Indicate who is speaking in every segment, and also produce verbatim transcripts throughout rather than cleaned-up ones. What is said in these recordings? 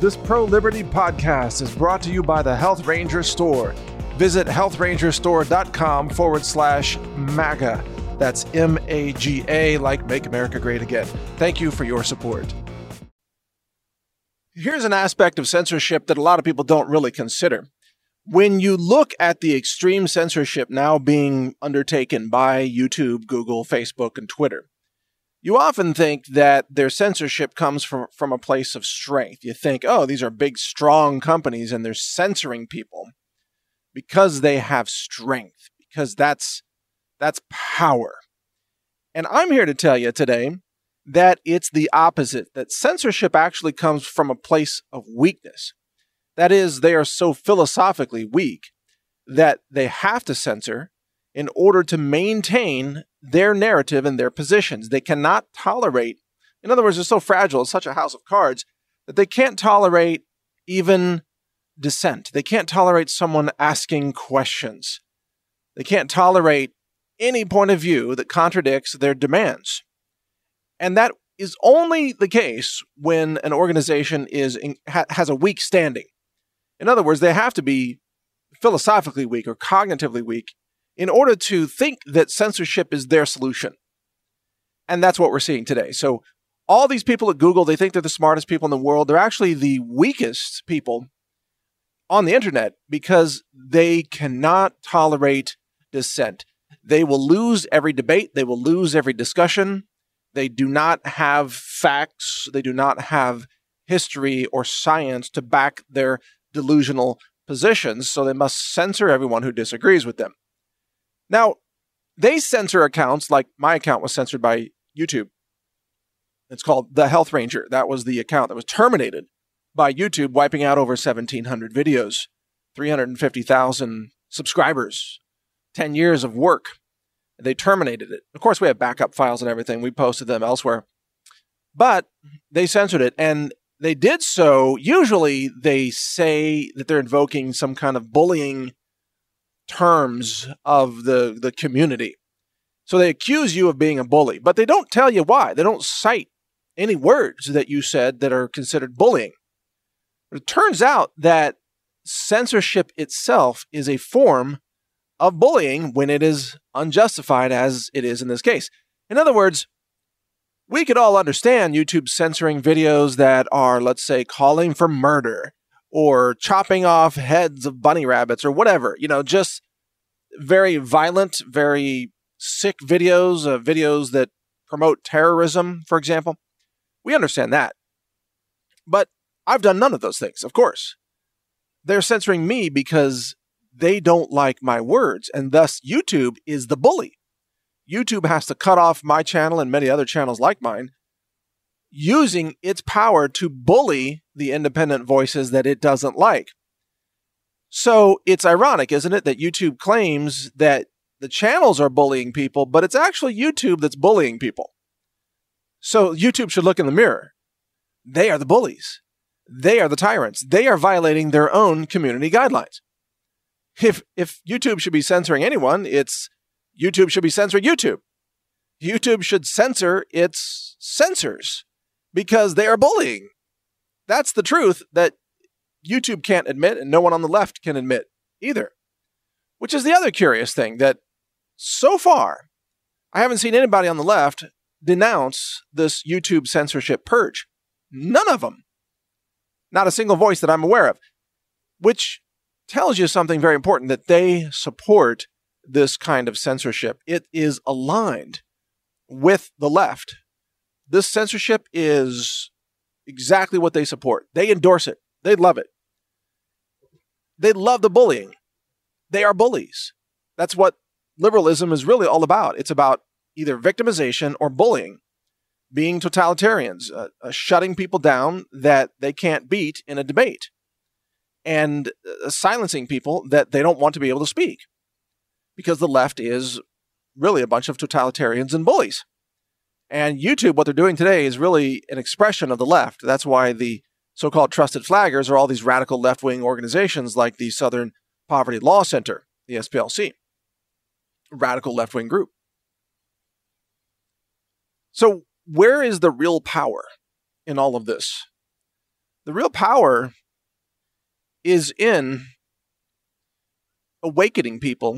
Speaker 1: This pro-liberty podcast is brought to you by the Health Ranger Store. Visit health ranger store dot com forward slash MAGA. That's M A G A, like Make America Great Again. Thank you for your support. Here's an aspect of censorship that a lot of people don't really consider. When you look at the extreme censorship now being undertaken by YouTube, Google, Facebook, and Twitter, you often think that their censorship comes from, from a place of strength. You think, oh, these are big, strong companies and they're censoring people because they have strength, because that's that's power. And I'm here to tell you today that it's the opposite, that censorship actually comes from a place of weakness. That is, they are so philosophically weak that they have to censor in order to maintain their narrative and their positions. They cannot tolerate, in other words, they're so fragile, it's such a house of cards, that they can't tolerate even dissent. They can't tolerate someone asking questions. They can't tolerate any point of view that contradicts their demands. And that is only the case when an organization is in, ha, has a weak standing. In other words, they have to be philosophically weak or cognitively weak in order to think that censorship is their solution. And that's what we're seeing today. So all these people at Google, they think they're the smartest people in the world. They're actually the weakest people on the internet because they cannot tolerate dissent. They will lose every debate. They will lose every discussion. They do not have facts. They do not have history or science to back their delusional positions, so they must censor everyone who disagrees with them. Now, they censor accounts like my account was censored by YouTube. It's called The Health Ranger. That was the account that was terminated by YouTube, wiping out over seventeen hundred videos, three hundred fifty thousand subscribers, ten years of work. They terminated it. Of course, we have backup files and everything. We posted them elsewhere. But they censored it, and they did so. Usually, they say that they're invoking some kind of bullying terms of the, the community. So they accuse you of being a bully, but they don't tell you why. They don't cite any words that you said that are considered bullying. But it turns out that censorship itself is a form of bullying when it is unjustified, as it is in this case. In other words, we could all understand YouTube censoring videos that are, let's say, calling for murder or chopping off heads of bunny rabbits or whatever, you know, just very violent, very sick videos, uh, videos that promote terrorism, for example. We understand that. But I've done none of those things, of course. They're censoring me because they don't like my words, and thus YouTube is the bully. YouTube has to cut off my channel and many other channels like mine, using its power to bully the independent voices that it doesn't like. So it's ironic, isn't it, that YouTube claims that the channels are bullying people, but it's actually YouTube that's bullying people. So YouTube should look in the mirror. They are the bullies. They are the tyrants. They are violating their own community guidelines. If, if YouTube should be censoring anyone, it's YouTube should be censoring YouTube. YouTube should censor its censors because they are bullying. That's the truth that YouTube can't admit and no one on the left can admit either. Which is the other curious thing, that so far, I haven't seen anybody on the left denounce this YouTube censorship purge. None of them. Not a single voice that I'm aware of. Which tells you something very important, that they support this kind of censorship. It is aligned with the left. This censorship is exactly what they support. They endorse it. They love it. They love the bullying. They are bullies. That's what liberalism is really all about. It's about either victimization or bullying, being totalitarians, uh, uh, shutting people down that they can't beat in a debate, and uh, silencing people that they don't want to be able to speak, because the left is really a bunch of totalitarians and bullies. And YouTube, what they're doing today is really an expression of the left. That's why the so-called trusted flaggers are all these radical left-wing organizations like the Southern Poverty Law Center, the S P L C, radical left-wing group. So where is the real power in all of this? The real power is in awakening people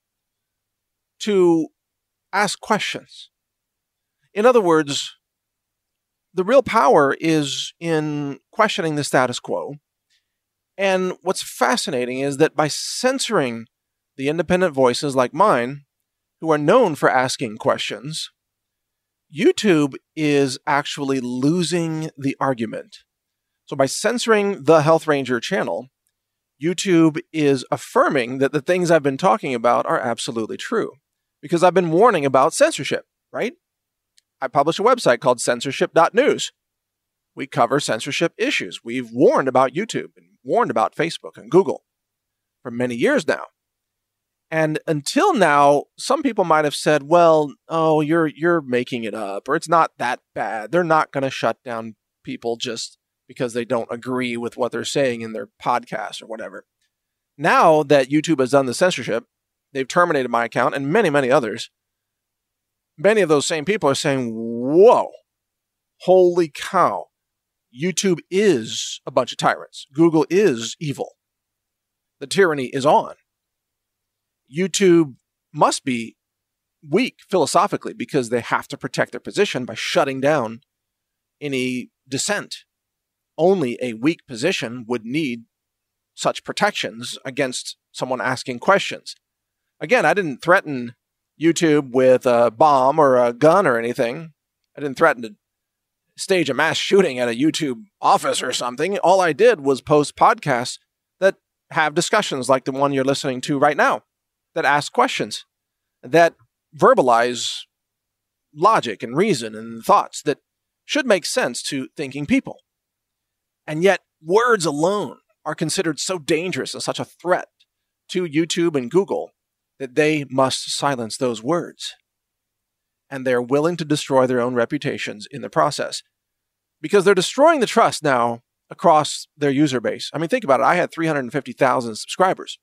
Speaker 1: to ask questions. In other words, the real power is in questioning the status quo. And what's fascinating is that by censoring the independent voices like mine, who are known for asking questions, YouTube is actually losing the argument. So by censoring the Health Ranger channel, YouTube is affirming that the things I've been talking about are absolutely true. Because I've been warning about censorship, right? I publish a website called censorship dot news. We cover censorship issues. We've warned about YouTube and warned about Facebook and Google for many years now. And until now, some people might have said, well, oh, you're you're making it up, or it's not that bad. They're not going to shut down people just because they don't agree with what they're saying in their podcast or whatever. Now that YouTube has done the censorship, they've terminated my account and many, many others. Many of those same people are saying, whoa, holy cow, YouTube is a bunch of tyrants. Google is evil. The tyranny is on. YouTube must be weak philosophically because they have to protect their position by shutting down any dissent. Only a weak position would need such protections against someone asking questions. Again, I didn't threaten YouTube with a bomb or a gun or anything. I didn't threaten to stage a mass shooting at a YouTube office or something. All I did was post podcasts that have discussions like the one you're listening to right now, that ask questions, that verbalize logic and reason and thoughts that should make sense to thinking people. And yet, words alone are considered so dangerous and such a threat to YouTube and Google that they must silence those words. And they're willing to destroy their own reputations in the process. Because they're destroying the trust now across their user base. I mean, think about it. I had three hundred fifty thousand subscribers.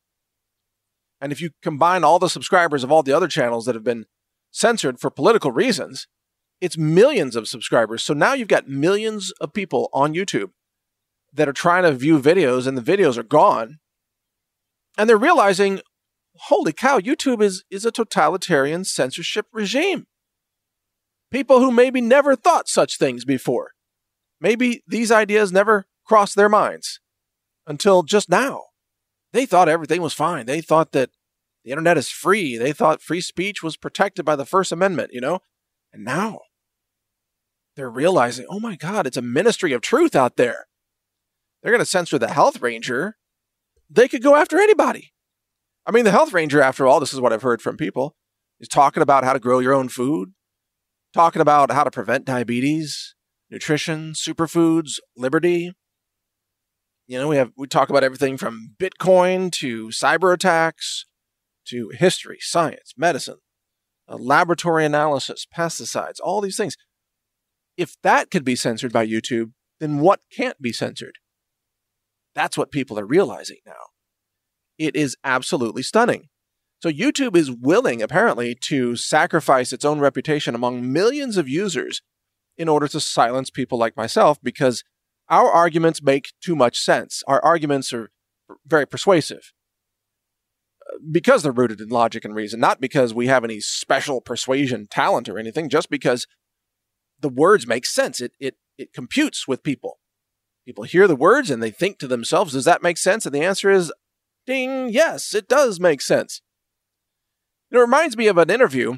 Speaker 1: And if you combine all the subscribers of all the other channels that have been censored for political reasons, it's millions of subscribers. So now you've got millions of people on YouTube that are trying to view videos, and the videos are gone. And they're realizing, holy cow, YouTube is, is a totalitarian censorship regime. People who maybe never thought such things before. Maybe these ideas never crossed their minds until just now. They thought everything was fine. They thought that the internet is free. They thought free speech was protected by the First Amendment, you know? And now they're realizing, oh my God, it's a ministry of truth out there. They're going to censor the Health Ranger. They could go after anybody. I mean, the Health Ranger, after all, this is what I've heard from people, is talking about how to grow your own food, talking about how to prevent diabetes, nutrition, superfoods, liberty. You know, we have we talk about everything from Bitcoin to cyber attacks to history, science, medicine, uh, laboratory analysis, pesticides, all these things. If that could be censored by YouTube, then what can't be censored? That's what people are realizing now. It is absolutely stunning. So YouTube is willing, apparently, to sacrifice its own reputation among millions of users in order to silence people like myself, because our arguments make too much sense. Our arguments are very persuasive because they're rooted in logic and reason, not because we have any special persuasion talent or anything, just because the words make sense. It, it, it computes with people. People hear the words and they think to themselves, does that make sense? And the answer is, ding, yes, it does make sense. It reminds me of an interview.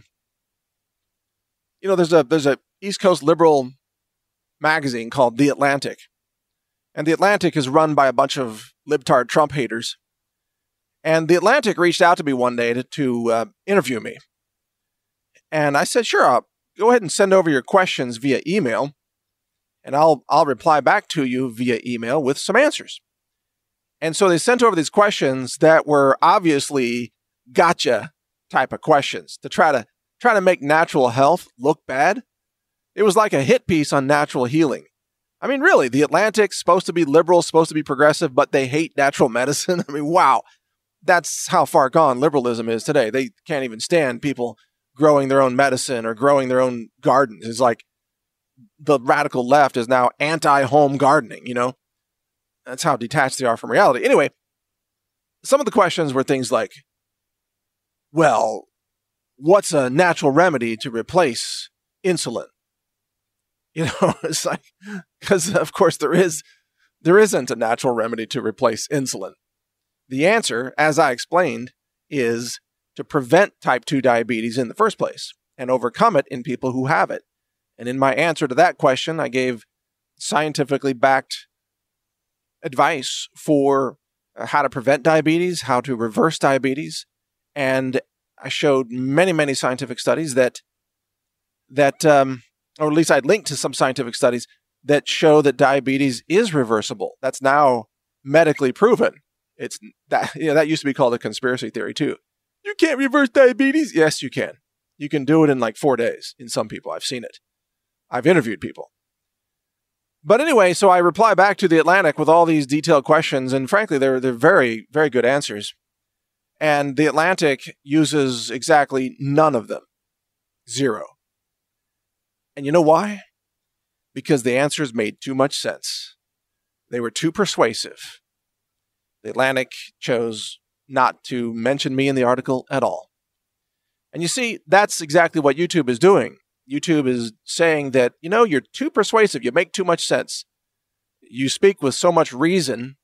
Speaker 1: You know, there's a there's a East Coast liberal magazine called The Atlantic. And The Atlantic is run by a bunch of libtard Trump haters. And The Atlantic reached out to me one day to, to uh, interview me. And I said, sure, I'll go ahead and send over your questions via email. And I'll I'll reply back to you via email with some answers. And so they sent over these questions that were obviously gotcha type of questions to try to try to make natural health look bad. It was like a hit piece on natural healing. I mean, really, The Atlantic's supposed to be liberal, supposed to be progressive, but they hate natural medicine. I mean, wow. That's how far gone liberalism is today. They can't even stand people growing their own medicine or growing their own gardens. It's like, the radical left is now anti-home gardening, you know? That's how detached they are from reality. Anyway, some of the questions were things like, well, what's a natural remedy to replace insulin? You know, it's like, because of course there is, there isn't a natural remedy to replace insulin. The answer, as I explained, is to prevent type two diabetes in the first place and overcome it in people who have it. And in my answer to that question, I gave scientifically backed advice for how to prevent diabetes, how to reverse diabetes, and I showed many, many scientific studies that, that, um, or at least I'd linked to some scientific studies that show that diabetes is reversible. That's now medically proven. It's that, you know, that used to be called a conspiracy theory too. You can't reverse diabetes. Yes, you can. You can do it in like four days in some people. I've seen it. I've interviewed people. But anyway, so I reply back to The Atlantic with all these detailed questions, and frankly, they're they're very, very good answers. And The Atlantic uses exactly none of them. Zero. And you know why? Because the answers made too much sense. They were too persuasive. The Atlantic chose not to mention me in the article at all. And you see, that's exactly what YouTube is doing. YouTube is saying that, you know, you're too persuasive. You make too much sense. You speak with so much reason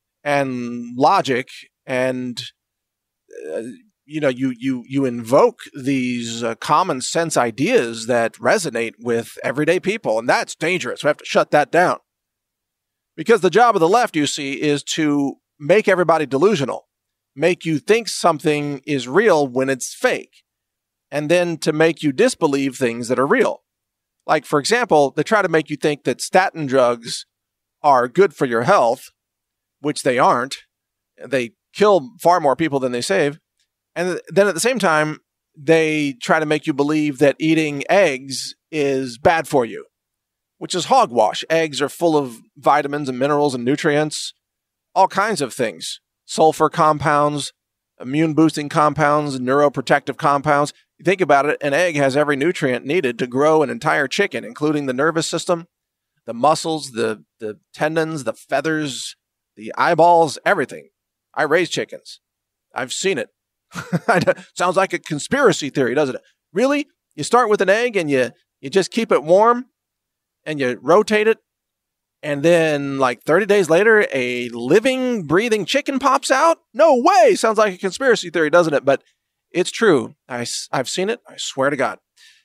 Speaker 1: and logic, and uh, you know, you you you invoke these uh, common sense ideas that resonate with everyday people, and that's dangerous. We have to shut that down. Because the job of the left, you see, is to make everybody delusional, make you think something is real when it's fake, and then to make you disbelieve things that are real. Like, for example, they try to make you think that statin drugs are good for your health, which they aren't. They kill far more people than they save. And then at the same time, they try to make you believe that eating eggs is bad for you, which is hogwash. Eggs are full of vitamins and minerals and nutrients, all kinds of things. Sulfur compounds, immune-boosting compounds, neuroprotective compounds. You think about it, an egg has every nutrient needed to grow an entire chicken, including the nervous system, the muscles, the, the tendons, the feathers, the eyeballs, everything. I raise chickens. I've seen it. Sounds like a conspiracy theory, doesn't it? Really? You start with an egg and you, you just keep it warm and you rotate it, and then like thirty days later, a living, breathing chicken pops out? No way! Sounds like a conspiracy theory, doesn't it? But it's true. I, I've seen it. I swear to God.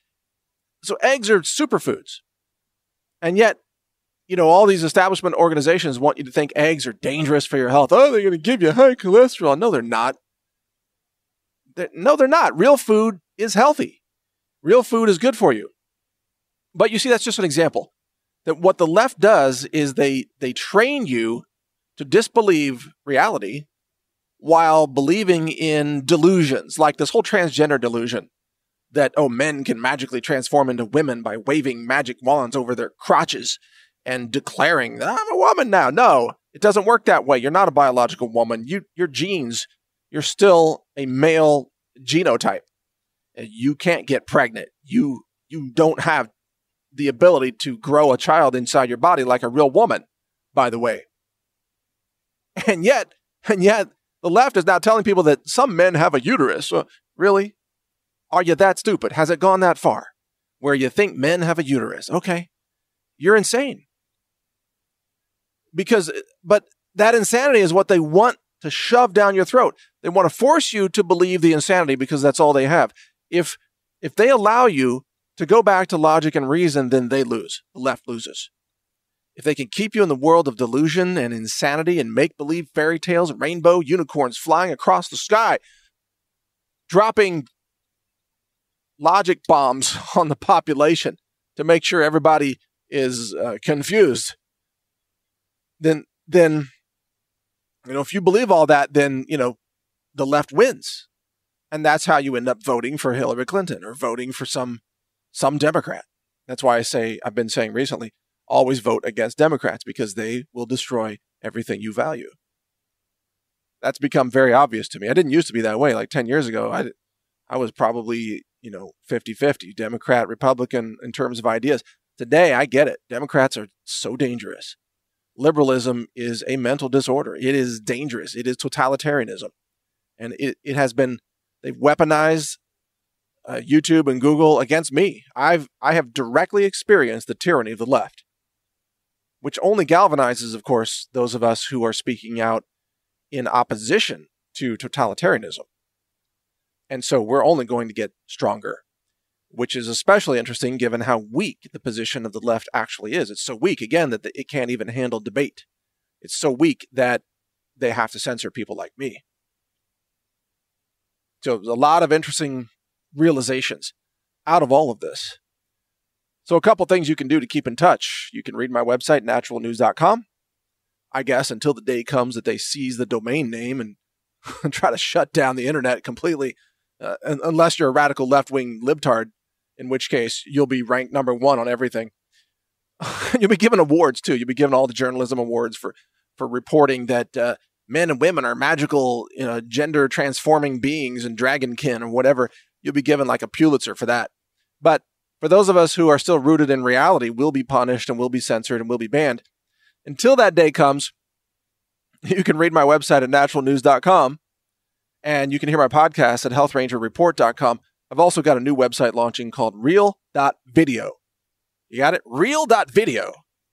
Speaker 1: So eggs are superfoods. And yet, you know, all these establishment organizations want you to think eggs are dangerous for your health. Oh, they're going to give you high cholesterol. No, they're not. They're, no, they're not. Real food is healthy. Real food is good for you. But you see, that's just an example. That what the left does is they they train you to disbelieve reality while believing in delusions, like this whole transgender delusion that, oh, men can magically transform into women by waving magic wands over their crotches and declaring, I'm a woman now. No, it doesn't work that way. You're not a biological woman. You, your genes, you're still a male genotype. You can't get pregnant. You, you don't have the ability to grow a child inside your body like a real woman, by the way. And yet, and yet, the left is now telling people that some men have a uterus. Uh, really? Are you that stupid? Has it gone that far? Where you think men have a uterus? Okay. You're insane. Because, but that insanity is what they want to shove down your throat. They want to force you to believe the insanity because that's all they have. If, if they allow you to go back to logic and reason, then they lose. The left loses. If they can keep you in the world of delusion and insanity and make-believe fairy tales and rainbow unicorns flying across the sky, dropping logic bombs on the population to make sure everybody is uh, confused, then, then, you know, if you believe all that, then, you know, the left wins. And that's how you end up voting for Hillary Clinton or voting for some Some Democrat. That's why I say, I've been saying recently, always vote against Democrats because they will destroy everything you value. That's become very obvious to me. I didn't used to be that way. Like ten years ago, I, I was probably, you know, fifty-fifty, Democrat, Republican in terms of ideas. Today, I get it. Democrats are so dangerous. Liberalism is a mental disorder. It is dangerous. It is totalitarianism. And it, it has been, they've weaponized uh, YouTube and Google against me. I've, I have directly experienced the tyranny of the left, which only galvanizes, of course, those of us who are speaking out in opposition to totalitarianism. And so we're only going to get stronger, which is especially interesting given how weak the position of the left actually is. It's so weak, again, that it can't even handle debate. It's so weak that they have to censor people like me. So a lot of interesting realizations out of all of this. So a couple things you can do to keep in touch. You can read my website, natural news dot com. I guess until the day comes that they seize the domain name and try to shut down the internet completely, uh, unless you're a radical left-wing libtard, in which case you'll be ranked number one on everything. You'll be given awards, too. You'll be given all the journalism awards for, for reporting that uh, men and women are magical, you know, gender-transforming beings and dragonkin or whatever. You'll be given like a Pulitzer for that. But for those of us who are still rooted in reality, we'll be punished and we'll be censored and we'll be banned. Until that day comes, you can read my website at natural news dot com, and you can hear my podcast at health ranger report dot com. I've also got a new website launching called real dot video. You got it? real dot video.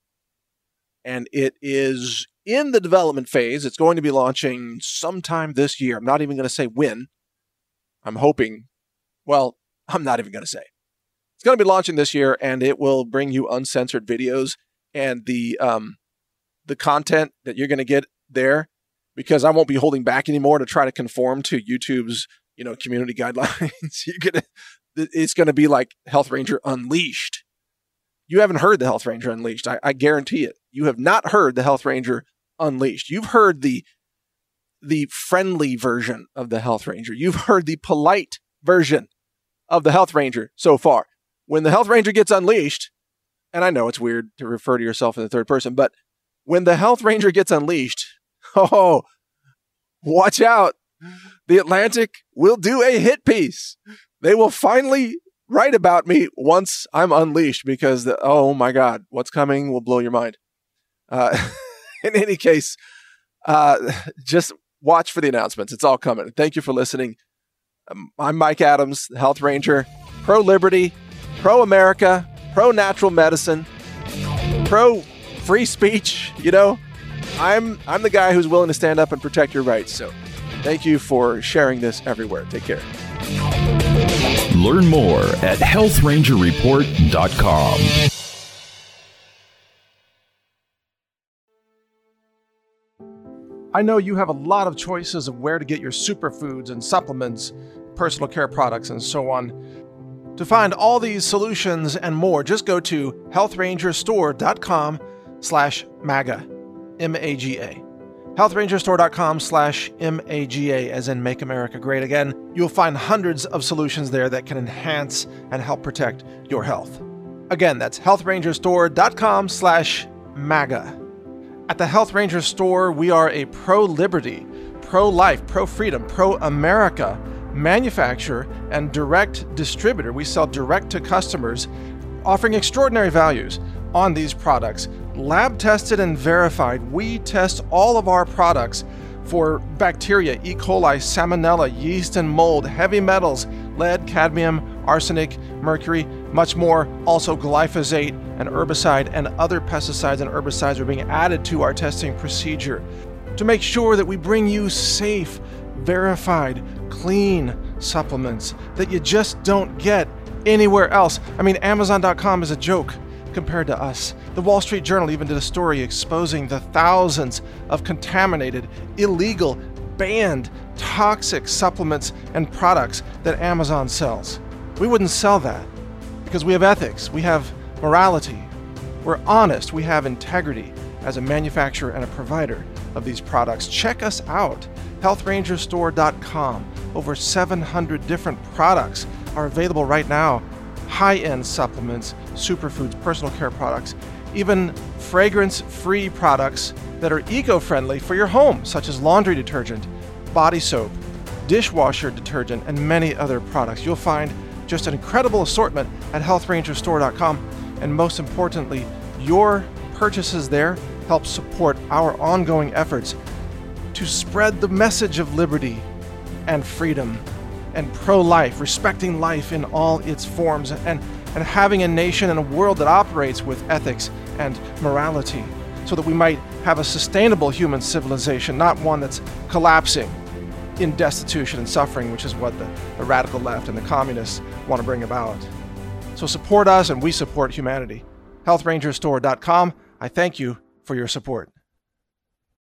Speaker 1: And it is in the development phase. It's going to be launching sometime this year. I'm not even going to say when. I'm hoping. Well, I'm not even going to say. It's going to be launching this year, and it will bring you uncensored videos and the um, the content that you're going to get there, because I won't be holding back anymore to try to conform to YouTube's, you know, community guidelines. You're gonna, it's going to be like Health Ranger Unleashed. You haven't heard the Health Ranger Unleashed. I, I guarantee it. You have not heard the Health Ranger Unleashed. You've heard the the friendly version of the Health Ranger. You've heard the polite version of the Health Ranger so far. When the Health Ranger gets unleashed, and I know it's weird to refer to yourself in the third person, but when the Health Ranger gets unleashed, oh, watch out. The Atlantic will do a hit piece. They will finally write about me once I'm unleashed, because, the, oh my God, what's coming will blow your mind. Uh, in any case, uh, just watch for the announcements. It's all coming. Thank you for listening. Um, I'm Mike Adams, the Health Ranger, pro-liberty, pro-America, pro-natural medicine, pro-free speech. You know, I'm I'm the guy who's willing to stand up and protect your rights. So thank you for sharing this everywhere. Take care.
Speaker 2: Learn more at health ranger report dot com.
Speaker 1: I know you have a lot of choices of where to get your superfoods and supplements, personal care products, and so on. To find all these solutions and more, just go to health ranger store dot com slash MAGA, M A G A. health ranger store dot com slash M A G A, as in Make America Great Again. You'll find hundreds of solutions there that can enhance and help protect your health. Again, that's health ranger store dot com slash MAGA. At the Health Ranger Store, we are a pro-liberty, pro-life, pro-freedom, pro-America manufacturer and direct distributor. We sell direct to customers, offering extraordinary values on these products. Lab tested and verified. We test all of our products for bacteria, E. coli, salmonella, yeast and mold, heavy metals, lead, cadmium, arsenic, mercury, much more. Also glyphosate, an herbicide, and other pesticides and herbicides are being added to our testing procedure to make sure that we bring you safe, verified, clean supplements that you just don't get anywhere else. I mean, Amazon dot com is a joke compared to us. The Wall Street Journal even did a story exposing the thousands of contaminated, illegal, banned, toxic supplements and products that Amazon sells. We wouldn't sell that because we have ethics, we have morality, we're honest, we have integrity as a manufacturer and a provider of these products. Check us out, health ranger store dot com. Over seven hundred different products are available right now. High-end supplements, superfoods, personal care products, even fragrance-free products that are eco-friendly for your home, such as laundry detergent, body soap, dishwasher detergent, and many other products. You'll find just an incredible assortment at health ranger store dot com. And most importantly, your purchases there help support our ongoing efforts to spread the message of liberty and freedom and pro-life, respecting life in all its forms, and, and having a nation and a world that operates with ethics and morality, so that we might have a sustainable human civilization, not one that's collapsing in destitution and suffering, which is what the, the radical left and the communists want to bring about. So support us, and we support humanity. health ranger store dot com. I thank you for your support.